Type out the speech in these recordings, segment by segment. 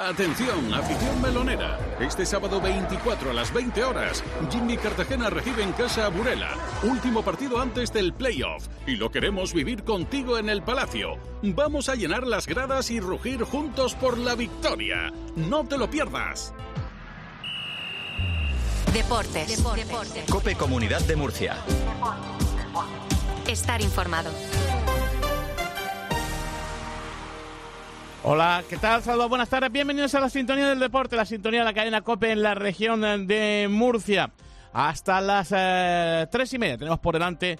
Atención, afición melonera. Este sábado 24 a las 20 horas, Jimmy Cartagena recibe en casa a Burela. Último partido antes del playoff. Y lo queremos vivir contigo en el Palacio. Vamos a llenar las gradas y rugir juntos por la victoria. No te lo pierdas. Deportes. COPE Comunidad de Murcia. Estar informado. Hola, ¿qué tal? Saludos, buenas tardes, bienvenidos a la sintonía del deporte, la sintonía de la cadena COPE en la región de Murcia. Hasta las 3:30 tenemos por delante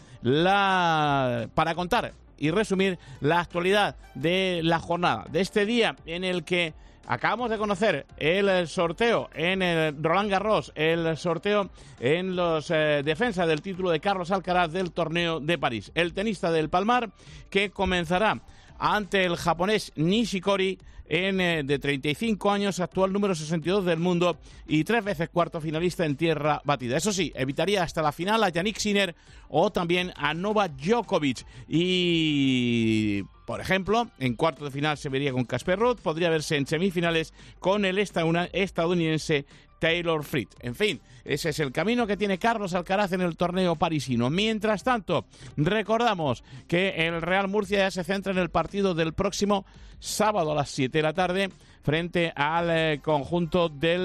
para contar y resumir la actualidad de la jornada, de este día en el que acabamos de conocer el sorteo en el Roland Garros, el sorteo en los defensas del título de Carlos Alcaraz del torneo de París. El tenista del Palmar que comenzará ante el japonés Nishikori, de 35 años, actual número 62 del mundo y 3 veces cuarto finalista en tierra batida. Eso sí, evitaría hasta la final a Jannik Sinner o también a Novak Djokovic. Y, por ejemplo, en cuarto de final se vería con Casper Ruud, podría verse en semifinales con el estadounidense Taylor Fritz. En fin, ese es el camino que tiene Carlos Alcaraz en el torneo parisino. Mientras tanto, recordamos que el Real Murcia ya se centra en el partido del próximo sábado a las 7 de la tarde frente al conjunto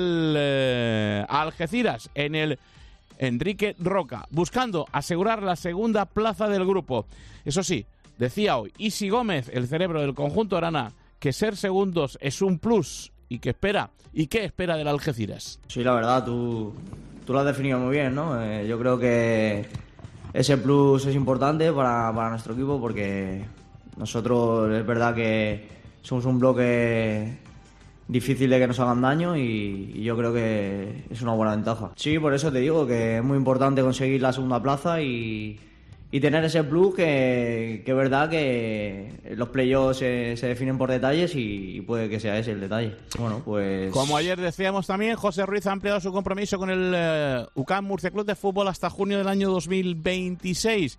del Algeciras en el Enrique Roca, buscando asegurar la segunda plaza del grupo. Eso sí, decía hoy Isi Gómez, el cerebro del conjunto arana, que ser segundos es un plus. ¿Y qué espera? ¿Y qué espera del Algeciras? Sí, la verdad, tú lo has definido muy bien, ¿no? Yo creo que ese plus es importante para nuestro equipo porque nosotros es verdad que somos un bloque difícil de que nos hagan daño y yo creo que es una buena ventaja. Sí, por eso te digo que es muy importante conseguir la segunda plaza y tener ese plus que es verdad que los playoffs se definen por detalles y puede que sea ese el detalle. Bueno, pues... Como ayer decíamos también, José Ruiz ha ampliado su compromiso con el UCAM Murcia Club de Fútbol hasta junio del año 2026.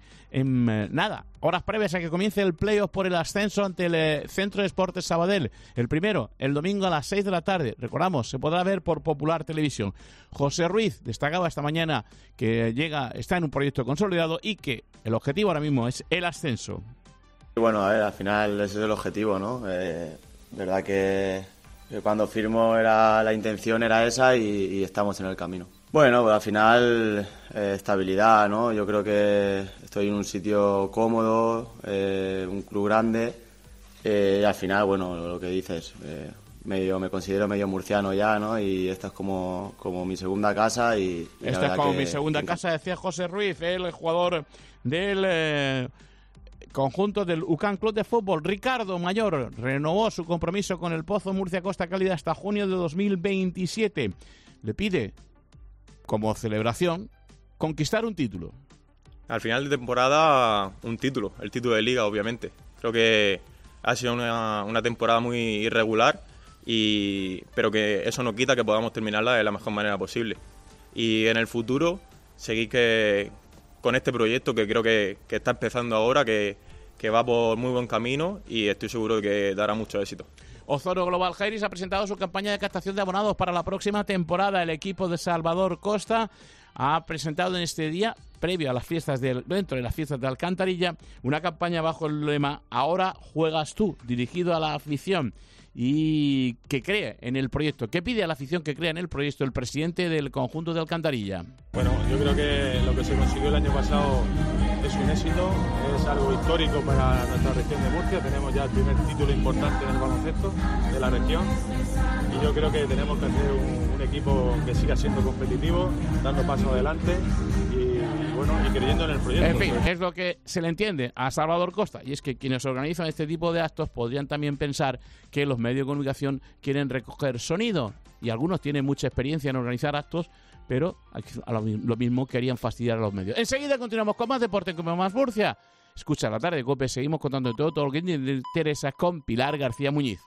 Horas previas a que comience el playoff por el ascenso ante el Centro de Deportes Sabadell. El primero, el domingo a las 6 de la tarde. Recordamos, se podrá ver por Popular Televisión. José Ruiz destacaba esta mañana que está en un proyecto consolidado y que el objetivo ahora mismo es el ascenso. Bueno, a ver, al final ese es el objetivo, ¿no? Verdad que cuando firmo la intención era esa y estamos en el camino. Bueno, pues al final estabilidad, ¿no? Yo creo que estoy en un sitio cómodo, un club grande y al final, bueno, lo que dices, me considero medio murciano ya, ¿no? Y esta es como mi segunda casa y esta es como mi segunda casa, decía José Ruiz, el jugador del conjunto del UCAM Club de Fútbol. Ricardo Mayor renovó su compromiso con el Pozo Murcia Costa Cálida hasta junio de 2027. Le pide, como celebración, conquistar un título. Al final de temporada, un título, el título de Liga, obviamente. Creo que ha sido una temporada muy irregular, pero que eso no quita que podamos terminarla de la mejor manera posible. Y en el futuro, seguir con este proyecto que creo que está empezando ahora, que va por muy buen camino y estoy seguro de que dará mucho éxito. Ozoro Global Jairis ha presentado su campaña de captación de abonados para la próxima temporada. El equipo de Salvador Costa ha presentado en este día, previo a las fiestas dentro de las fiestas de Alcantarilla, una campaña bajo el lema Ahora juegas tú, dirigido a la afición y que cree en el proyecto. ¿Qué pide a la afición que crea en el proyecto el presidente del conjunto de Alcantarilla? Bueno, yo creo que lo que se consiguió el año pasado es un éxito, es algo histórico para nuestra región de Murcia. Tenemos ya el primer título importante en el baloncesto de la región y yo creo que tenemos que hacer un equipo que siga siendo competitivo, dando pasos adelante y creyendo en el proyecto. En fin, es lo que se le entiende a Salvador Costa, y es que quienes organizan este tipo de actos podrían también pensar que los medios de comunicación quieren recoger sonido, y algunos tienen mucha experiencia en organizar actos, pero lo mismo querían fastidiar a los medios. Enseguida continuamos con más deporte, con más Murcia. Escucha la tarde de COPE, seguimos contando todo lo que te interesa con Pilar García Muñiz.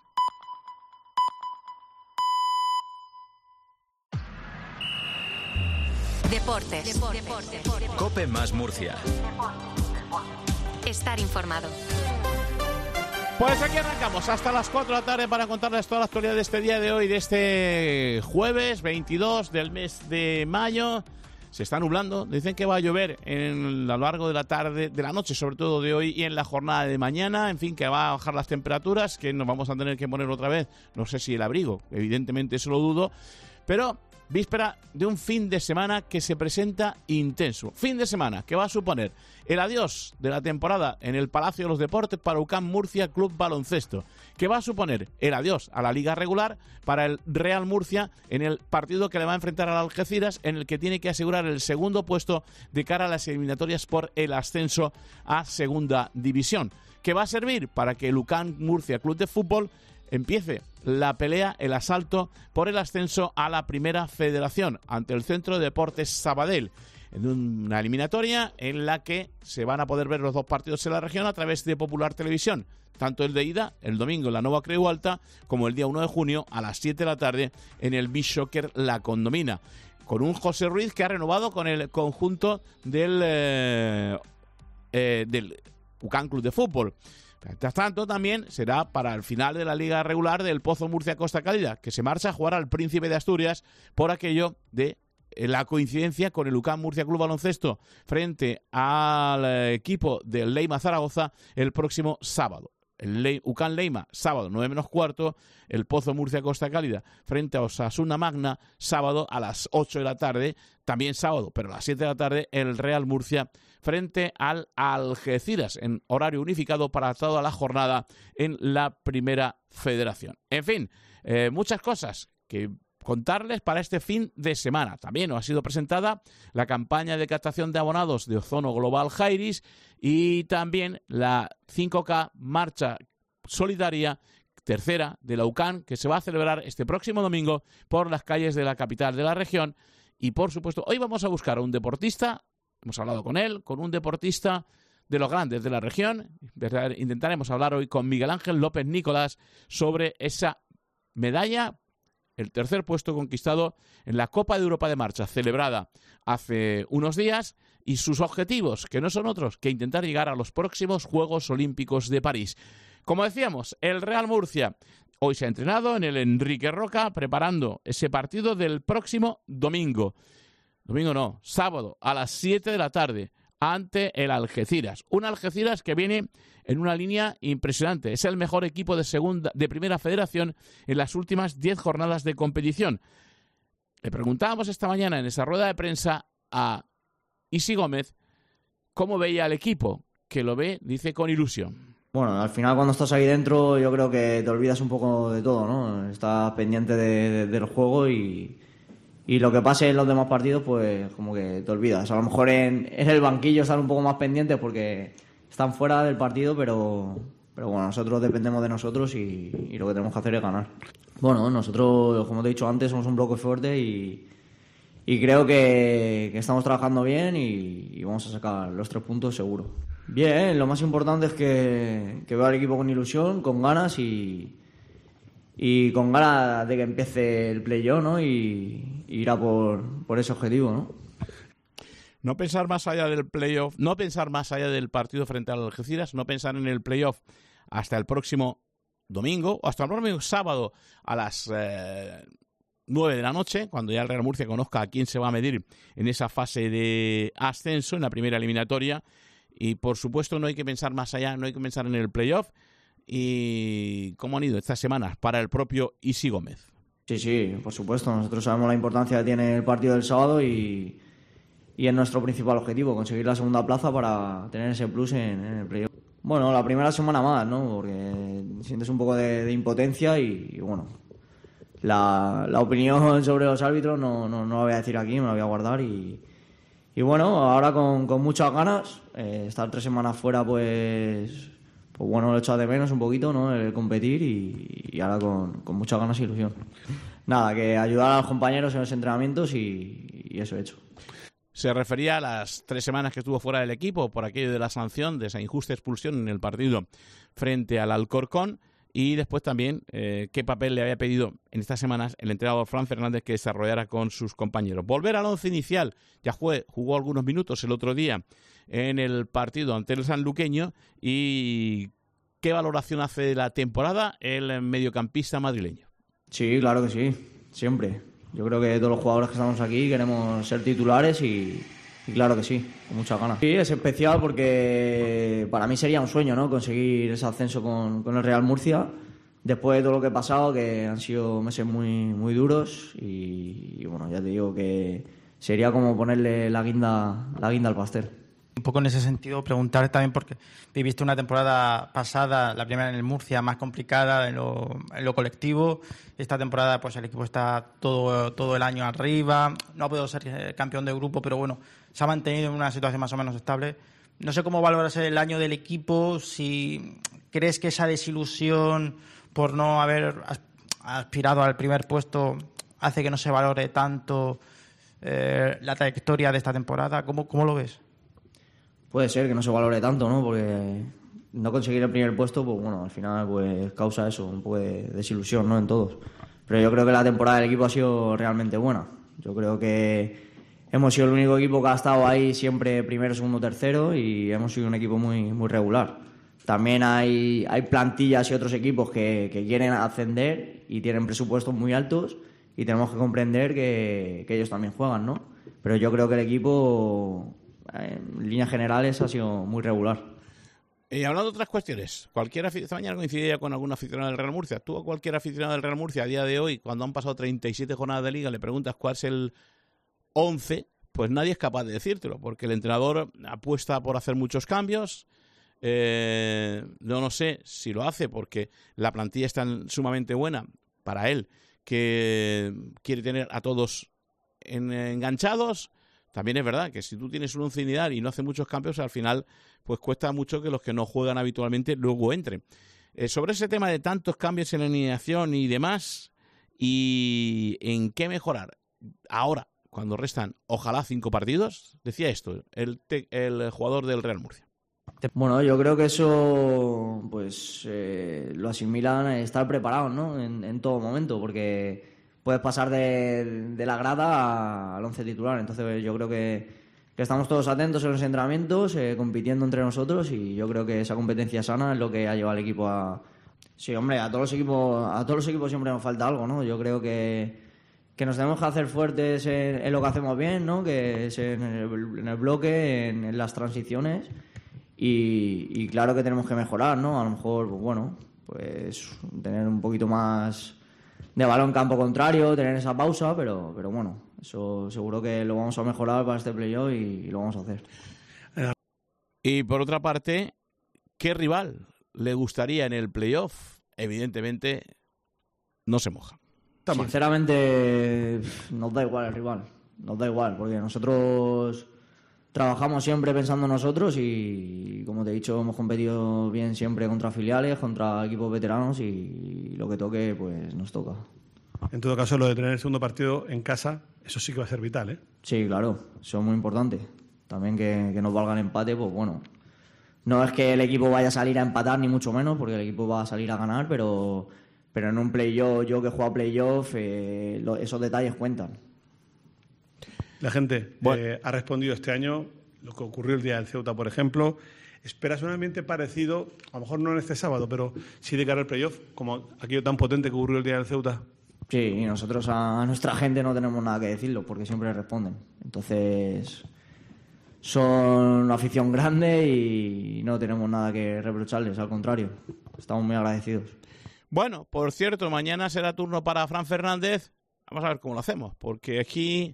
Deportes. COPE más Murcia. Estar informado. Pues aquí arrancamos hasta las 4 de la tarde para contarles toda la actualidad de este día de hoy, de este jueves 22 del mes de mayo. Se está nublando, dicen que va a llover a lo largo de la tarde, de la noche sobre todo de hoy y en la jornada de mañana, en fin, que va a bajar las temperaturas, que nos vamos a tener que poner otra vez, no sé si el abrigo, evidentemente eso lo dudo, pero víspera de un fin de semana que se presenta intenso. Fin de semana que va a suponer el adiós de la temporada en el Palacio de los Deportes para UCAM Murcia Club Baloncesto, que va a suponer el adiós a la liga regular para el Real Murcia en el partido que le va a enfrentar al Algeciras, en el que tiene que asegurar el segundo puesto de cara a las eliminatorias por el ascenso a Segunda División, que va a servir para que el UCAM Murcia Club de Fútbol empiece la pelea, el asalto por el ascenso a la Primera Federación ante el Centro de Deportes Sabadell, en una eliminatoria en la que se van a poder ver los dos partidos en la región a través de Popular Televisión, tanto el de ida, el domingo en la Nova Creu Alta, como el día 1 de junio a las 7 de la tarde en el Beach Soccer La Condomina, con un José Ruiz que ha renovado con el conjunto del UCAM Club de Fútbol. Mientras tanto, también será para el final de la liga regular del Pozo Murcia Costa Cálida, que se marcha a jugar al Príncipe de Asturias por aquello de la coincidencia con el UCAM Murcia Club Baloncesto frente al equipo del Leima Zaragoza el próximo sábado. El UCAM Leima, sábado 9 menos cuarto, el Pozo Murcia Costa Cálida frente a Osasuna Magna, sábado a las 8 de la tarde, también sábado, pero a las 7 de la tarde, el Real Murcia frente al Algeciras, en horario unificado para toda la jornada en la Primera Federación. En fin, muchas cosas que contarles para este fin de semana. También ha sido presentada la campaña de captación de abonados de Ozono Global Jairis y también la 5K Marcha Solidaria tercera de la UCAM, que se va a celebrar este próximo domingo por las calles de la capital de la región. Y por supuesto, hoy vamos a buscar a un deportista, hemos hablado con él, con un deportista de los grandes de la región. Intentaremos hablar hoy con Miguel Ángel López Nicolás sobre esa medalla, el tercer puesto conquistado en la Copa de Europa de Marcha, celebrada hace unos días, y sus objetivos, que no son otros que intentar llegar a los próximos Juegos Olímpicos de París. Como decíamos, el Real Murcia hoy se ha entrenado en el Enrique Roca, preparando ese partido del próximo domingo. Domingo no, sábado, a las 7 de la tarde, ante el Algeciras. Un Algeciras que viene en una línea impresionante. Es el mejor equipo de Primera Federación en las últimas 10 jornadas de competición. Le preguntábamos esta mañana en esa rueda de prensa a Isi Gómez cómo veía al equipo, que lo ve, dice, con ilusión. Bueno, al final cuando estás ahí dentro yo creo que te olvidas un poco de todo, ¿no? Estás pendiente del juego y lo que pase en los demás partidos, pues como que te olvidas. A lo mejor en el banquillo están un poco más pendientes porque están fuera del partido, pero bueno, nosotros dependemos de nosotros y lo que tenemos que hacer es ganar. Bueno, nosotros, como te he dicho antes, somos un bloque fuerte y creo que estamos trabajando bien y vamos a sacar los 3 puntos seguro. Bien, lo más importante es que veo al equipo con ilusión, con ganas y con ganas de que empiece el play-off, ¿no? Y ir a por ese objetivo, ¿no? No pensar más allá del play-off, no pensar más allá del partido frente al Algeciras, no pensar en el play-off hasta el próximo domingo o hasta el próximo sábado a las 9 de la noche, cuando ya el Real Murcia conozca a quién se va a medir en esa fase de ascenso, en la primera eliminatoria. Y por supuesto no hay que pensar más allá, no hay que pensar en el play-off. ¿Y cómo han ido estas semanas para el propio Isi Gómez? Sí, por supuesto. Nosotros sabemos la importancia que tiene el partido del sábado y es nuestro principal objetivo, conseguir la segunda plaza para tener ese plus en el playoff. Bueno, la primera semana más, ¿no? Porque sientes un poco de impotencia y bueno, la opinión sobre los árbitros no la voy a decir aquí, me la voy a guardar y bueno, ahora con muchas ganas, estar 3 semanas fuera pues bueno, lo he echado de menos un poquito, ¿no? El competir y ahora con muchas ganas e ilusión. Nada, que ayudar a los compañeros en los entrenamientos y eso he hecho. Se refería a las 3 semanas que estuvo fuera del equipo por aquello de la sanción, de esa injusta expulsión en el partido frente al Alcorcón, y después también qué papel le había pedido en estas semanas el entrenador Fran Fernández que desarrollara con sus compañeros. Volver al once inicial, ya jugó algunos minutos el otro día en el partido ante el sanluqueño y ¿qué valoración hace de la temporada el mediocampista madrileño? Sí, claro que sí, siempre. Yo creo que todos los jugadores que estamos aquí queremos ser titulares y claro que sí, con muchas ganas. Sí, es especial porque para mí sería un sueño, ¿no?, conseguir ese ascenso con el Real Murcia, después de todo lo que he pasado, que han sido meses muy duros y bueno, ya te digo que sería como ponerle la guinda al pastel. Un poco en ese sentido, preguntar también porque viviste una temporada pasada, la primera en el Murcia, más complicada en lo colectivo. Esta temporada pues el equipo está todo el año arriba, no ha podido ser campeón de grupo, pero bueno, se ha mantenido en una situación más o menos estable. No sé cómo valoras el año del equipo, si crees que esa desilusión por no haber aspirado al primer puesto hace que no se valore tanto la trayectoria de esta temporada. ¿Cómo lo ves? Puede ser que no se valore tanto, ¿no? Porque no conseguir el primer puesto, pues bueno, al final pues causa eso, un poco de desilusión, ¿no?, en todos. Pero yo creo que la temporada del equipo ha sido realmente buena. Yo creo que hemos sido el único equipo que ha estado ahí siempre primero, segundo, tercero y hemos sido un equipo muy regular. También hay plantillas y otros equipos que quieren ascender y tienen presupuestos muy altos y tenemos que comprender que ellos también juegan, ¿no? Pero yo creo que el equipo, en líneas generales, ha sido muy regular. Y hablando de otras cuestiones, esta mañana coincidía con algún aficionado del Real Murcia. Tú a cualquier aficionado del Real Murcia a día de hoy, cuando han pasado 37 jornadas de liga, le preguntas cuál es el 11, pues nadie es capaz de decírtelo, porque el entrenador apuesta por hacer muchos cambios. No sé si lo hace porque la plantilla es tan sumamente buena para él que quiere tener a todos enganchados. También es verdad que si tú tienes un once ideal y no haces muchos cambios, al final pues cuesta mucho que los que no juegan habitualmente luego entren. Sobre ese tema de tantos cambios en la alineación y demás, y en qué mejorar ahora, cuando restan ojalá 5 partidos, decía esto el jugador del Real Murcia. Bueno, yo creo que eso pues lo asimilan a estar preparados, ¿no?, en todo momento, porque puedes pasar de la grada al 11 titular. Entonces yo creo que estamos todos atentos en los entrenamientos, compitiendo entre nosotros, y yo creo que esa competencia sana es lo que ha llevado al equipo a... Sí, hombre, a todos los equipos siempre nos falta algo, ¿no? Yo creo que nos tenemos que hacer fuertes en lo que hacemos bien, ¿no?, que es en el bloque, en las transiciones, y claro que tenemos que mejorar, ¿no? A lo mejor, pues bueno, pues tener un poquito más de balón campo contrario, tener esa pausa, pero bueno, eso seguro que lo vamos a mejorar para este playoff y lo vamos a hacer. Y por otra parte, ¿qué rival le gustaría en el playoff? Evidentemente, no se moja. Sinceramente, nos da igual el rival, nos da igual, porque nosotros trabajamos siempre pensando en nosotros y, como te he dicho, hemos competido bien siempre contra filiales, contra equipos veteranos, y lo que toque, pues nos toca. En todo caso, lo de tener el segundo partido en casa, eso sí que va a ser vital, ¿eh? Sí, claro, eso es muy importante. También que nos valga el empate, pues bueno, no es que el equipo vaya a salir a empatar, ni mucho menos, porque el equipo va a salir a ganar, pero en un playoff, yo que he jugado playoff, esos detalles cuentan. La gente ha respondido este año, lo que ocurrió el día del Ceuta, por ejemplo. ¿Esperas un ambiente parecido, a lo mejor no en este sábado, pero sí de cara al playoff, como aquello tan potente que ocurrió el día del Ceuta? Sí, y nosotros a nuestra gente no tenemos nada que decirlo, porque siempre responden. Entonces, son una afición grande y no tenemos nada que reprocharles, al contrario, estamos muy agradecidos. Bueno, por cierto, mañana será turno para Fran Fernández. Vamos a ver cómo lo hacemos, porque aquí...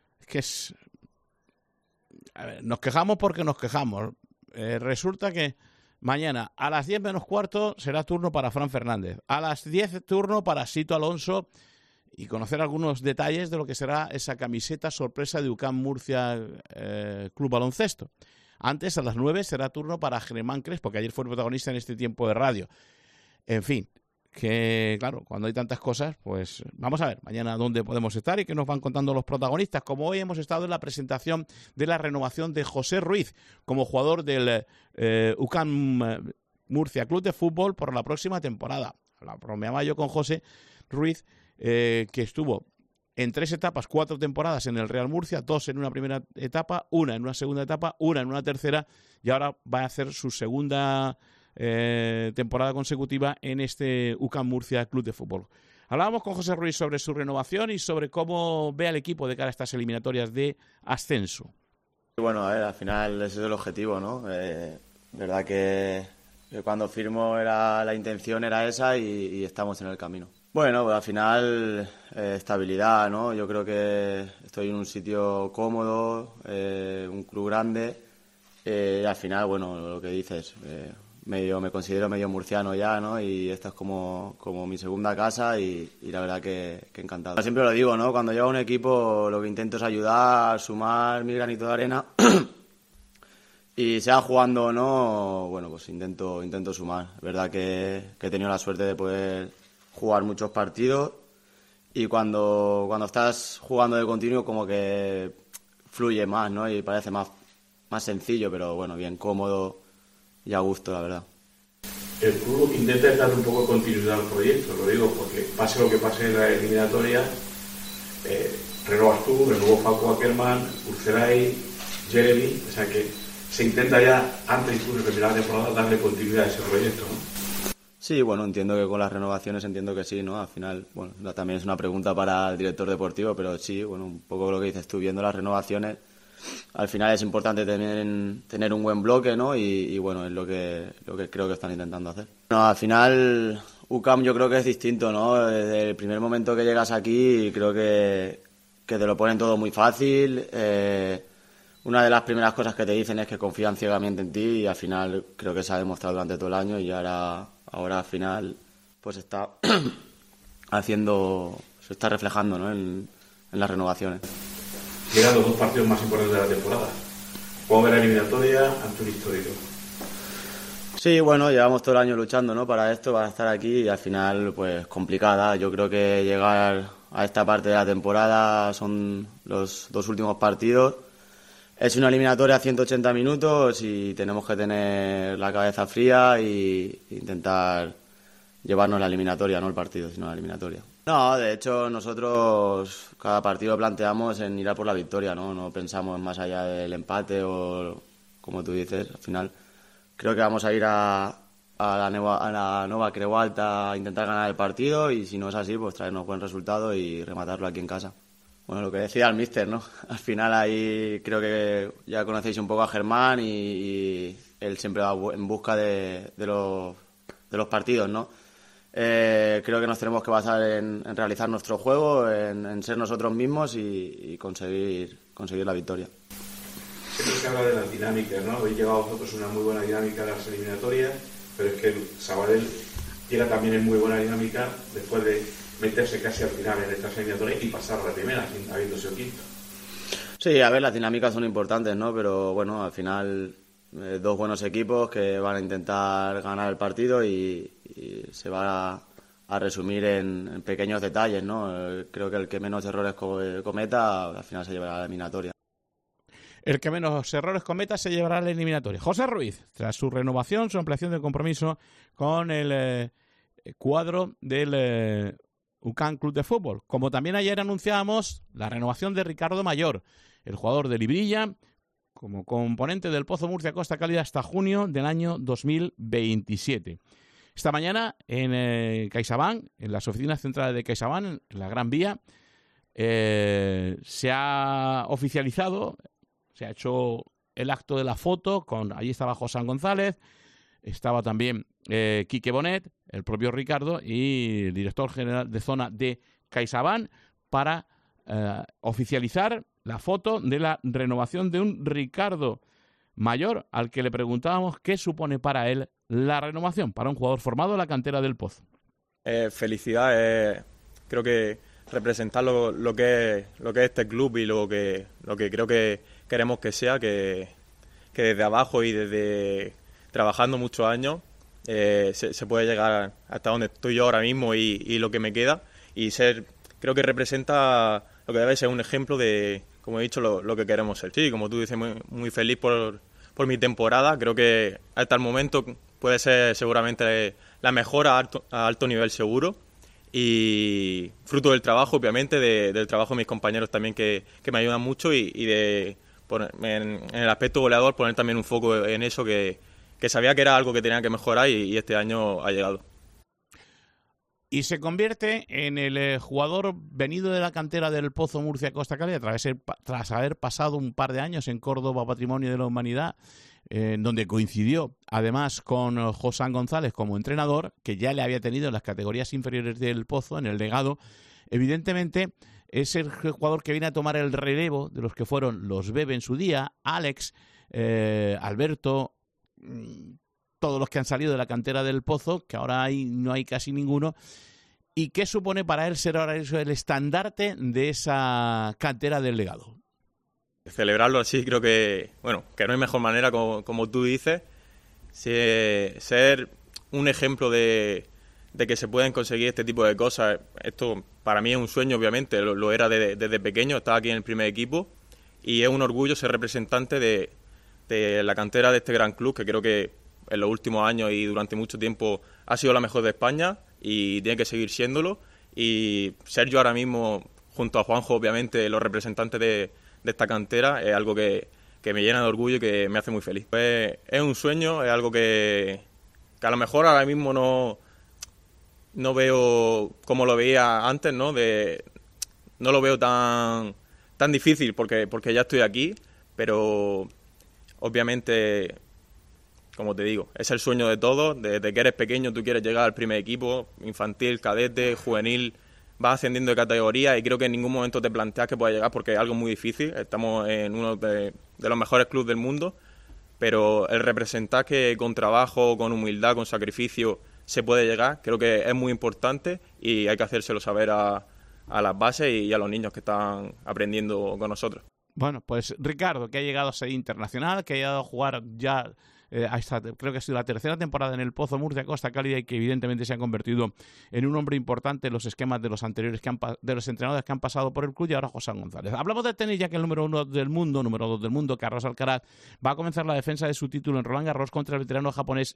A ver, nos quejamos porque nos quejamos. Resulta que mañana a las 10 menos cuarto será turno para Fran Fernández. A las 10 turno para Sito Alonso, y conocer algunos detalles de lo que será esa camiseta sorpresa de UCAM Murcia Club Baloncesto. Antes, a las 9 será turno para Germán Crespo, que ayer fue el protagonista en este tiempo de radio. En fin, que claro, cuando hay tantas cosas, pues vamos a ver mañana dónde podemos estar y qué nos van contando los protagonistas. Como hoy hemos estado en la presentación de la renovación de José Ruiz como jugador del UCAM Murcia Club de Fútbol por la próxima temporada. La bromeaba yo con José Ruiz, que estuvo en 3 etapas, 4 temporadas en el Real Murcia, 2 en una primera etapa, 1 en una segunda etapa, 1 en una tercera, y ahora va a hacer su segunda temporada consecutiva en este UCAM Murcia Club de Fútbol. Hablábamos con José Ruiz sobre su renovación y sobre cómo ve al equipo de cara a estas eliminatorias de ascenso. Bueno, a ver, al final ese es el objetivo, ¿no? Verdad que cuando firmo la intención era esa y estamos en el camino. Bueno, pues al final estabilidad, ¿no? Yo creo que estoy en un sitio cómodo, un club grande, y al final, bueno, lo que dices, me considero medio murciano ya, ¿no? Y esta es como mi segunda casa y la verdad que encantado. Siempre lo digo, ¿no? Cuando llego a un equipo lo que intento es ayudar, sumar mi granito de arena y sea jugando o no, bueno, pues intento sumar. Es verdad que he tenido la suerte de poder jugar muchos partidos y cuando estás jugando de continuo como que fluye más, ¿no? Y parece más sencillo, pero bueno, bien cómodo y a gusto, la verdad. El club intenta darle un poco de continuidad al proyecto, lo digo porque pase lo que pase en la eliminatoria, renovas tú, renovó Paco Ackerman, Urceray, Jeremy, o sea que se intenta ya, antes incluso de terminar la temporada, darle continuidad a ese proyecto, ¿no? Sí, bueno, entiendo que con las renovaciones entiendo que sí, ¿no? Al final, bueno, también es una pregunta para el director deportivo, pero sí, bueno, un poco lo que dices tú, viendo las renovaciones, al final es importante tener un buen bloque, ¿no? Y bueno, es lo que creo que están intentando hacer. Bueno, al final, UCAM yo creo que es distinto, ¿no? Desde el primer momento que llegas aquí, creo que te lo ponen todo muy fácil. Una de las primeras cosas que te dicen es que confían ciegamente en ti y al final creo que se ha demostrado durante todo el año y ahora al final pues se está reflejando, ¿no? en las renovaciones. Llegan los dos partidos más importantes de la temporada. ¿Cómo ve la eliminatoria ante un histórico? Sí, bueno, llevamos todo el año luchando, ¿no? Para esto, para estar aquí y al final pues complicada. Yo creo que llegar a esta parte de la temporada son los dos últimos partidos. Es una eliminatoria a 180 minutos y tenemos que tener la cabeza fría e intentar llevarnos la eliminatoria, no el partido, sino la eliminatoria. No, de hecho nosotros cada partido planteamos en ir a por la victoria, ¿no? No pensamos más allá del empate o, como tú dices, al final creo que vamos a ir a la Nova Creu Alta a intentar ganar el partido y si no es así, pues traernos buen resultado y rematarlo aquí en casa. Bueno, lo que decía el míster, ¿no? Al final ahí creo que ya conocéis un poco a Germán y él siempre va en busca de los partidos, ¿no? Creo que nos tenemos que basar en realizar nuestro juego, en ser nosotros mismos y conseguir la victoria. Siempre se habla de las dinámicas, ¿no? Habéis llevado vosotros una muy buena dinámica a las eliminatorias, pero es que el Sabadell llega también en muy buena dinámica después de meterse casi al final en estas eliminatorias y pasar a la primera, habiendo sido quinto. Sí, a ver, las dinámicas son importantes, ¿no? Pero bueno, al final dos buenos equipos que van a intentar ganar el partido y se va a resumir en pequeños detalles, ¿no? Creo que el que menos errores cometa al final se llevará a la eliminatoria. El que menos errores cometa se llevará a la eliminatoria. José Ruiz, tras su renovación, su ampliación de compromiso con el cuadro del UCAM Club de Fútbol. Como también ayer anunciábamos la renovación de Ricardo Mayor, el jugador de Librilla, como componente del Pozo Murcia Costa Cálida hasta junio del año 2027. Esta mañana en CaixaBank, en las oficinas centrales de CaixaBank, en la Gran Vía, se ha oficializado, se ha hecho el acto de la foto, allí estaba José González, estaba también Quique Bonet, el propio Ricardo y el director general de zona de CaixaBank para oficializar la foto de la renovación de un Ricardo Mayor, al que le preguntábamos qué supone para él la renovación, para un jugador formado en la cantera del Pozo. Felicidad, creo que representar lo que es este club y lo que creo que queremos que sea, que desde abajo y desde trabajando muchos años se puede llegar hasta donde estoy yo ahora mismo y lo que me queda y creo que representa lo que debe ser un ejemplo de, como he dicho, lo que queremos ser. Sí, como tú dices, muy feliz por mi temporada. Creo que hasta el momento puede ser seguramente la mejor a alto nivel seguro y fruto del trabajo, obviamente, del trabajo de mis compañeros también que me ayudan mucho y de poner, en el aspecto goleador poner también un foco en eso que sabía que era algo que tenía que mejorar y este año ha llegado. Y se convierte en el jugador venido de la cantera del Pozo Murcia Costa Cálida tras haber pasado un par de años en Córdoba Patrimonio de la Humanidad, donde coincidió además con Josán González como entrenador, que ya le había tenido en las categorías inferiores del Pozo, en el legado. Evidentemente es el jugador que viene a tomar el relevo de los que fueron los Bebe en su día, Alex, Alberto, todos los que han salido de la cantera del Pozo, que ahora no hay casi ninguno. ¿Y qué supone para él ser ahora el estandarte de esa cantera del legado? Celebrarlo así creo que no hay mejor manera, como tú dices, ser un ejemplo de que se pueden conseguir este tipo de cosas. Esto para mí es un sueño, obviamente, lo era desde pequeño, estaba aquí en el primer equipo y es un orgullo ser representante de la cantera de este gran club, que creo que en los últimos años y durante mucho tiempo ha sido la mejor de España y tiene que seguir siéndolo. Y ser yo ahora mismo, junto a Juanjo, obviamente, los representantes de esta cantera, es algo que me llena de orgullo y que me hace muy feliz. Pues es un sueño, es algo que a lo mejor ahora mismo no veo como lo veía antes, ¿no? No lo veo tan difícil porque ya estoy aquí, pero obviamente, como te digo, es el sueño de todos. Desde que eres pequeño tú quieres llegar al primer equipo, infantil, cadete, juvenil, vas ascendiendo de categoría y creo que en ningún momento te planteas que puedas llegar porque es algo muy difícil. Estamos en uno de los mejores clubes del mundo, pero el representar que con trabajo, con humildad, con sacrificio se puede llegar, creo que es muy importante y hay que hacérselo saber a las bases y a los niños que están aprendiendo con nosotros. Bueno, pues Ricardo, que ha llegado a ser internacional, que ha llegado a jugar ya creo que ha sido la tercera temporada en el Pozo Murcia Costa Cálida y que evidentemente se ha convertido en un hombre importante en los esquemas de los anteriores de los entrenadores que han pasado por el club y ahora José González. Hablamos de tenis, ya que el número 2 del mundo, Carlos Alcaraz, va a comenzar la defensa de su título en Roland Garros contra el veterano japonés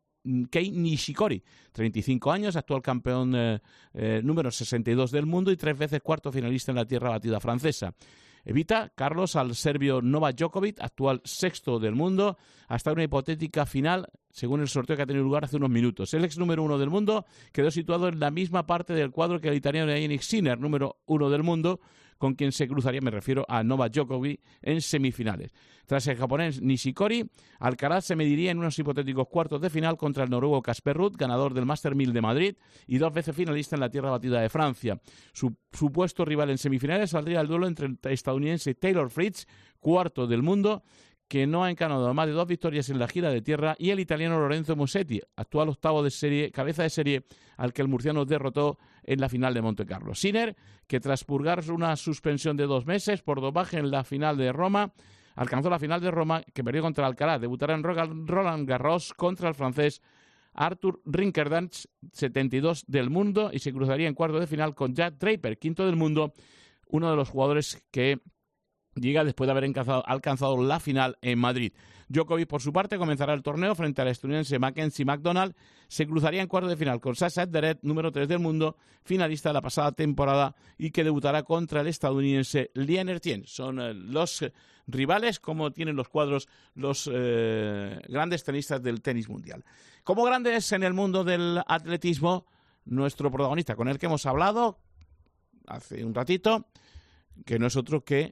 Kei Nishikori, 35 años, actual campeón número 62 del mundo y 3 veces cuarto finalista en la tierra batida francesa. Evita, Carlos, al serbio Novak Djokovic, actual sexto del mundo, hasta una hipotética final, según el sorteo que ha tenido lugar hace unos minutos. El ex número 1 del mundo quedó situado en la misma parte del cuadro que el italiano Jannik Sinner, número 1 del mundo, con quien se cruzaría, me refiero a Novak Djokovic, en semifinales. Tras el japonés Nishikori, Alcaraz se mediría en unos hipotéticos cuartos de final contra el noruego Casper Ruud, ganador del Master 1000 de Madrid y 2 veces finalista en la tierra batida de Francia. Su supuesto rival en semifinales saldría el duelo entre el estadounidense Taylor Fritz, cuarto del mundo, que no ha encanado más de 2 victorias en la gira de tierra, y el italiano Lorenzo Musetti, actual octavo de serie, cabeza de serie, al que el murciano derrotó en la final de Montecarlo. Sinner, que tras purgar una suspensión de 2 meses por dopaje en la final de Roma, alcanzó la final de Roma, que perdió contra Alcaraz. Debutará en Roland Garros contra el francés Arthur Rinckerdans, 72 del mundo, y se cruzaría en cuarto de final con Jack Draper, quinto del mundo, uno de los jugadores que llega después de haber alcanzado la final en Madrid. Djokovic, por su parte, comenzará el torneo frente al estadounidense Mackenzie McDonald. Se cruzaría en cuarto de final con Sasha Zverev, número 3 del mundo, finalista de la pasada temporada, y que debutará contra el estadounidense Lien Ertien. Son los rivales, como tienen los cuadros los grandes tenistas del tenis mundial. Como grandes en el mundo del atletismo, nuestro protagonista, con el que hemos hablado hace un ratito, que no es otro que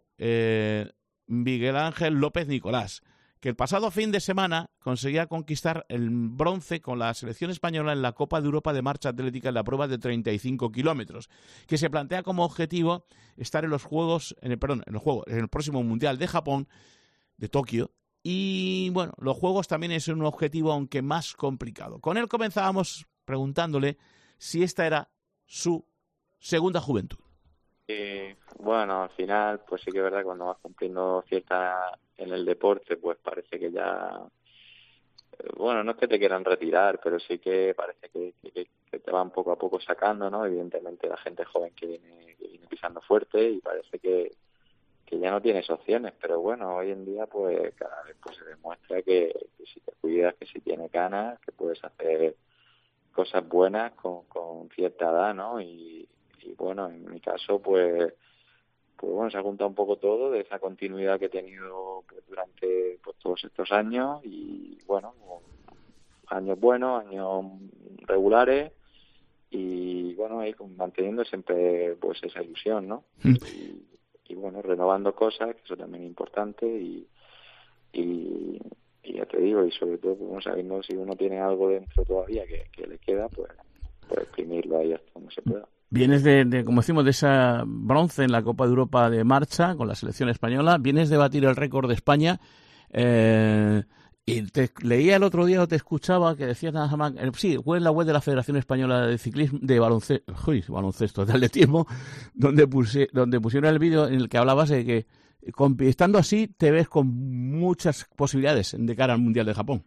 Miguel Ángel López Nicolás, que el pasado fin de semana conseguía conquistar el bronce con la selección española en la Copa de Europa de Marcha Atlética en la prueba de 35 kilómetros, que se plantea como objetivo estar en los Juegos, en el próximo Mundial de Japón, de Tokio, y bueno, los Juegos también es un objetivo aunque más complicado. Con él comenzábamos preguntándole si esta era su segunda juventud. Bueno, al final, pues sí que es verdad que cuando vas cumpliendo cierta en el deporte, pues parece que ya, bueno, no es que te quieran retirar, pero sí que parece que te van poco a poco sacando, ¿no? Evidentemente la gente joven que viene pisando fuerte y parece que ya no tienes opciones, pero bueno, hoy en día pues cada vez pues se demuestra que si te cuidas, que si tienes ganas, que puedes hacer cosas buenas con cierta edad, ¿no? Y bueno, en mi caso, pues bueno, se ha juntado un poco todo de esa continuidad que he tenido pues, durante pues, todos estos años y bueno, años buenos, años regulares, y bueno, ahí manteniendo siempre pues esa ilusión, ¿no? Y bueno, renovando cosas, que eso también es importante, y ya te digo, y sobre todo pues, sabiendo si uno tiene algo dentro todavía que le queda, pues exprimirlo ahí hasta donde se pueda. Vienes de, como decimos, de esa bronce en la Copa de Europa de marcha con la selección española, vienes de batir el récord de España, y te leía el otro día o te escuchaba que decías nada más, sí, fue en la web de la Federación Española de Ciclismo, de baloncesto, de atletismo, donde pusieron el vídeo en el que hablabas de que estando así te ves con muchas posibilidades de cara al Mundial de Japón.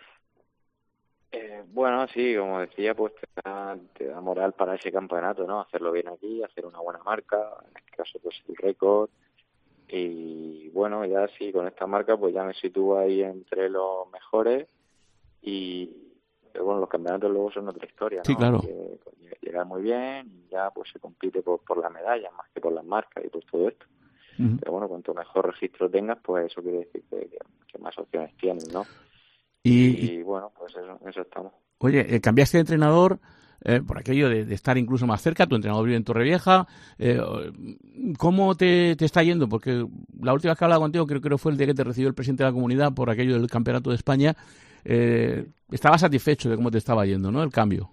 Bueno, sí, como decía, pues te da moral para ese campeonato, ¿no? Hacerlo bien aquí, hacer una buena marca, en este caso pues el récord. Y bueno, ya sí, con esta marca pues ya me sitúo ahí entre los mejores, pero bueno, los campeonatos luego son otra historia, ¿no? Sí, claro. Que llegar muy bien y ya pues se compite por las medallas más que por las marcas y por todo esto. Pero bueno, cuanto mejor registro tengas, pues eso quiere decir que más opciones tienes, ¿no? Y bueno, pues eso estamos. Oye, cambiaste de entrenador por aquello de estar incluso más cerca. Tu entrenador vive en Torrevieja. ¿Cómo te está yendo? Porque la última vez que hablaba contigo creo que fue el día que te recibió el presidente de la comunidad por aquello del Campeonato de España. Estaba satisfecho de cómo te estaba yendo, ¿no? El cambio.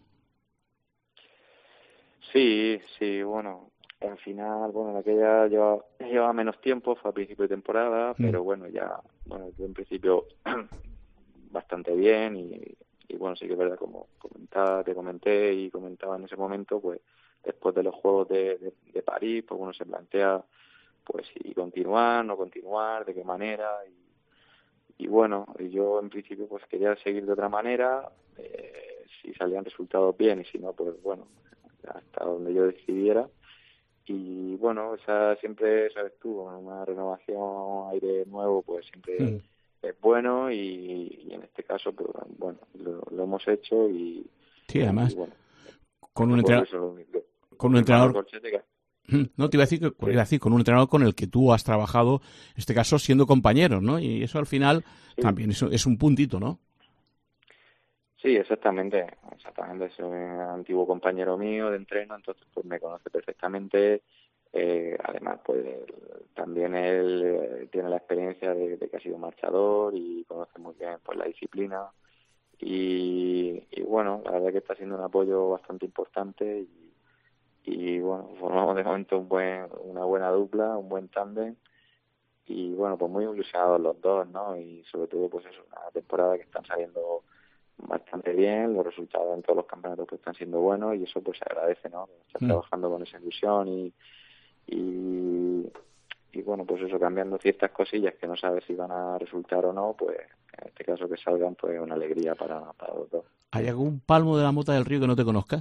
Sí, bueno, al final, bueno, aquella llevaba menos tiempo, fue a principio de temporada, pero bueno, yo en principio bastante bien, y bueno, sí que es verdad, como te comenté y comentaba en ese momento, pues después de los Juegos de París, pues uno se plantea pues si continuar, no continuar, de qué manera, y bueno, yo en principio pues quería seguir de otra manera, si salían resultados bien, y si no, pues bueno, hasta donde yo decidiera. Y bueno, siempre, sabes tú, una renovación, aire nuevo, pues siempre es bueno, y en este caso, pues bueno, lo hemos hecho, y sí, además, y bueno, con un entrenador, no, te iba a decir con un entrenador con el que tú has trabajado, en este caso siendo compañeros, ¿no? Y eso al final también es un puntito, ¿no? Sí, exactamente, es un antiguo compañero mío de entreno, entonces pues me conoce perfectamente. Además, pues también él tiene la experiencia de que ha sido marchador y conoce muy bien pues la disciplina, y bueno, la verdad que está siendo un apoyo bastante importante, y bueno, formamos de momento una buena dupla, un buen tándem, y bueno, pues muy ilusionados los dos, ¿no? Y sobre todo pues es una temporada que están saliendo bastante bien, los resultados en todos los campeonatos pues están siendo buenos, y eso pues se agradece, ¿no? Estar trabajando con esa ilusión, y bueno, pues eso, cambiando ciertas cosillas que no sabes si van a resultar o no, pues en este caso que salgan, pues una alegría para los dos. ¿Hay algún palmo de la Mota del Río que no te conozcas?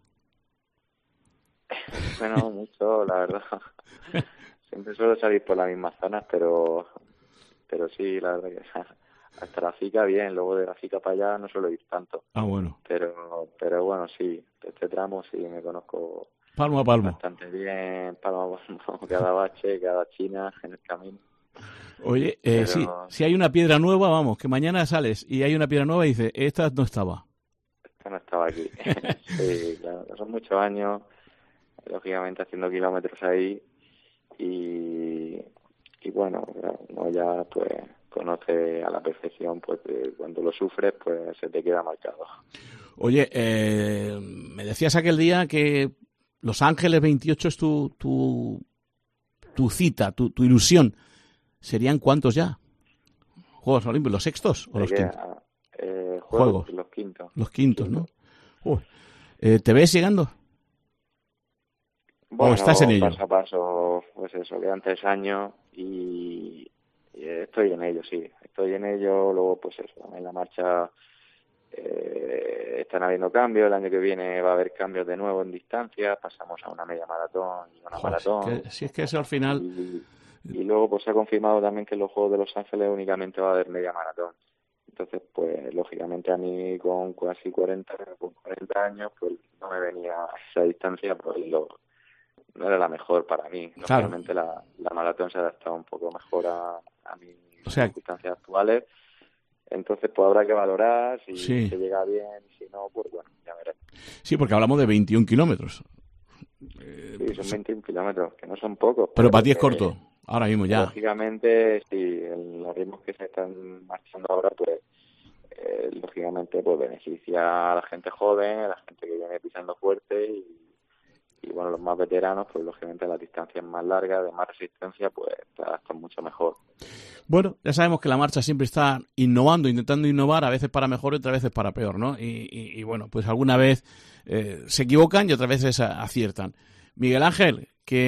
Bueno, mucho, la verdad. Siempre suelo salir por las mismas zonas, pero sí, la verdad que hasta la Fica bien, luego de la Fica para allá no suelo ir tanto. Ah, bueno. Pero bueno, sí, este tramo sí me conozco palmo a palmo. Bastante bien, palmo a palmo, cada bache, cada china en el camino. Oye, si hay una piedra nueva, vamos, que mañana sales y hay una piedra nueva y dices, esta no estaba. Esta no estaba aquí. Sí, claro, son muchos años, lógicamente haciendo kilómetros ahí, y bueno, uno ya pues conoce a la perfección, pues cuando lo sufres pues se te queda marcado. Oye, me decías aquel día que Los Ángeles 28 es tu cita, tu ilusión. ¿Serían cuántos ya? ¿Juegos Olímpicos? ¿Los sextos o los quintos? Juegos, los quintos. Los quintos, ¿no? ¿Te ves llegando? Bueno, ¿O estás en ello? Paso a paso, pues eso, quedan 3 años y estoy en ello, sí. Estoy en ello, luego pues eso, en la marcha están habiendo cambios, el año que viene va a haber cambios de nuevo en distancia, pasamos a una media maratón y una maratón. Si es que eso al final... Y luego pues se ha confirmado también que en los Juegos de Los Ángeles únicamente va a haber media maratón. Entonces, pues lógicamente a mí con casi 40 años, pues no me venía a esa distancia, pues no era la mejor para mí. Claro. Lógicamente la maratón se ha adaptado un poco mejor a mis circunstancias actuales. Entonces, pues habrá que valorar si Sí. se llega bien, si no, pues bueno, ya veremos. Sí, porque hablamos de 21 kilómetros. Sí, son 21 kilómetros, que no son pocos. Pero para ti es que, corto, ahora mismo ya. Lógicamente, sí, los ritmos que se están marchando ahora, pues lógicamente pues beneficia a la gente joven, a la gente que viene pisando fuerte y bueno, los más veteranos, pues lógicamente las distancias más largas, de más resistencia, pues te adaptan mucho mejor. Bueno, ya sabemos que la marcha siempre está innovando, intentando innovar, a veces para mejor y otras veces para peor, ¿no? Y bueno, pues alguna vez se equivocan y otras veces aciertan. Miguel Ángel,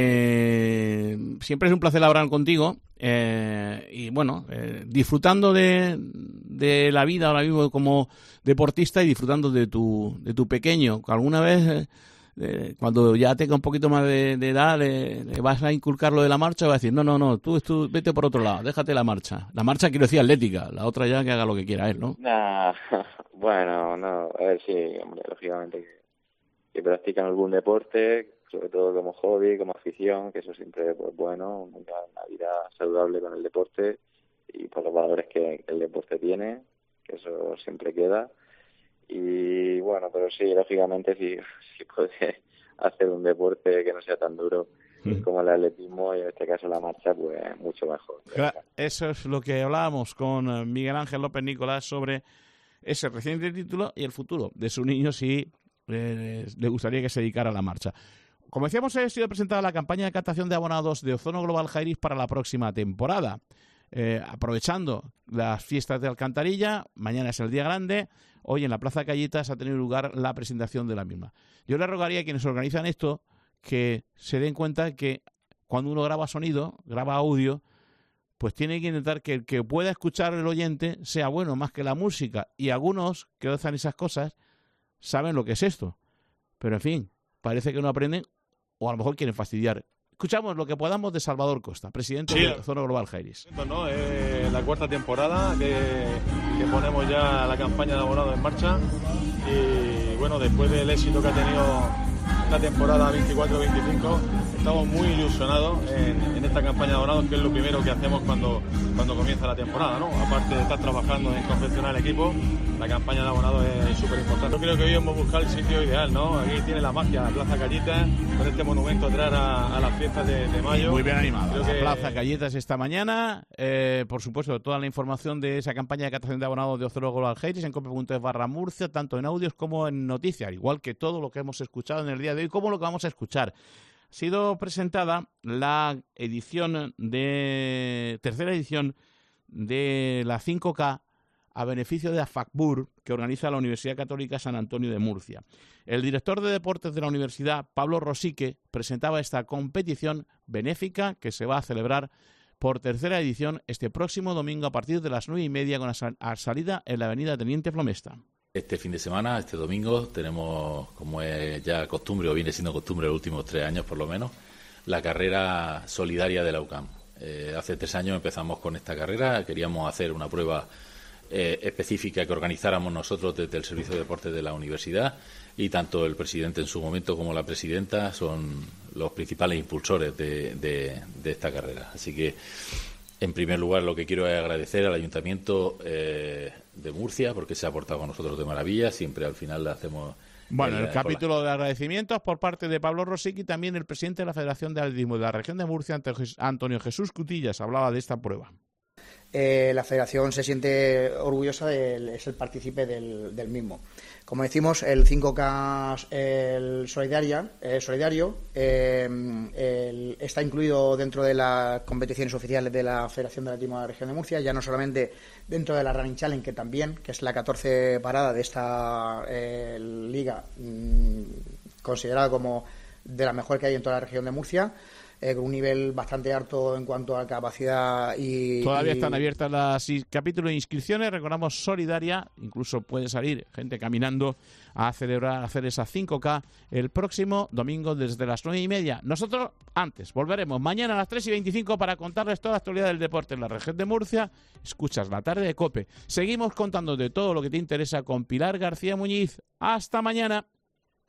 que siempre es un placer hablar contigo y bueno, disfrutando de la vida ahora mismo como deportista y disfrutando de tu pequeño, que alguna vez... cuando ya tenga un poquito más de edad le vas a inculcar lo de la marcha o vas a decir no, tú vete por otro lado, déjate la marcha quiero decir atlética, la otra ya que haga lo que quiera él, ¿no? Nah, bueno, no, a ver, sí, hombre, lógicamente que practican algún deporte, sobre todo como hobby, como afición, que eso siempre pues bueno, una vida saludable con el deporte y por los valores que el deporte tiene, que eso siempre queda. Y bueno, pero sí, lógicamente si puedes hacer un deporte que no sea tan duro como el atletismo y en este caso la marcha, pues mucho mejor. Eso es lo que hablábamos con Miguel Ángel López Nicolás sobre ese reciente título y el futuro de su niño si le gustaría que se dedicara a la marcha. Como decíamos, ha sido presentada la campaña de captación de abonados de Ozono Global Jairis para la próxima temporada. Aprovechando las fiestas de Alcantarilla, mañana es el día grande, hoy en la Plaza Calletas ha tenido lugar la presentación de la misma. Yo le rogaría a quienes organizan esto que se den cuenta que cuando uno graba sonido, graba audio, pues tiene que intentar que el que pueda escuchar el oyente sea bueno más que la música, y algunos que hacen esas cosas saben lo que es esto, pero en fin, parece que no aprenden o a lo mejor quieren fastidiar. Escuchamos lo que podamos de Salvador Costa, presidente de Ozono Global Jairis. ¿No? La cuarta temporada que ponemos ya la campaña de abonados en marcha y bueno, después del éxito que ha tenido esta temporada 24-25, estamos muy ilusionados en esta campaña de abonados, que es lo primero que hacemos cuando comienza la temporada, ¿no? Aparte de estar trabajando en confeccionar el equipo, la campaña de abonados es súper importante. Yo creo que hoy hemos buscado el sitio ideal, ¿no? Aquí tiene la magia, la Plaza Calletas, con este monumento atrás a las fiestas de mayo. Muy bien animado. Creo La que Plaza Calletas esta mañana. Por supuesto, toda la información de esa campaña de captación de abonados de Ozono Global Jairis en cope.es/Murcia, tanto en audios como en noticias, igual que todo lo que hemos escuchado en el día de hoy, como lo que vamos a escuchar. Ha sido presentada la tercera edición de la 5K a beneficio de AFACBUR, que organiza la Universidad Católica San Antonio de Murcia. El director de deportes de la universidad, Pablo Rosique, presentaba esta competición benéfica que se va a celebrar por tercera edición este próximo domingo a partir de las 9:30 con la salida en la avenida Teniente Flomesta. Este fin de semana, este domingo, tenemos, como es ya costumbre, o viene siendo costumbre los últimos 3 años por lo menos, la carrera solidaria de la UCAM. Hace 3 años empezamos con esta carrera, queríamos hacer una prueba específica que organizáramos nosotros desde el Servicio de Deportes de la Universidad, y tanto el presidente en su momento como la presidenta son los principales impulsores de esta carrera. Así que, en primer lugar, lo que quiero es agradecer al Ayuntamiento de Murcia, porque se ha portado con nosotros de maravilla. Siempre al final le hacemos... Bueno, el capítulo de agradecimientos por parte de Pablo Rosique y también el presidente de la Federación de Atletismo de la Región de Murcia, Antonio Jesús Cutillas, hablaba de esta prueba. La Federación se siente orgullosa es el partícipe del mismo. Como decimos, el 5K el solidario está incluido dentro de las competiciones oficiales de la Federación de Atletismo de la Región de Murcia, ya no solamente dentro de la Running Challenge, que es la 14 parada de esta liga, considerada como de la mejor que hay en toda la región de Murcia, con un nivel bastante alto en cuanto a capacidad y... Todavía están abiertas las capítulos de inscripciones, recordamos, solidaria, incluso puede salir gente caminando a hacer esa 5K el próximo domingo desde las 9:30. Nosotros antes volveremos mañana a las 3:25 para contarles toda la actualidad del deporte en la región de Murcia. Escuchas la tarde de COPE. Seguimos contando de todo lo que te interesa con Pilar García Muñiz. ¡Hasta mañana!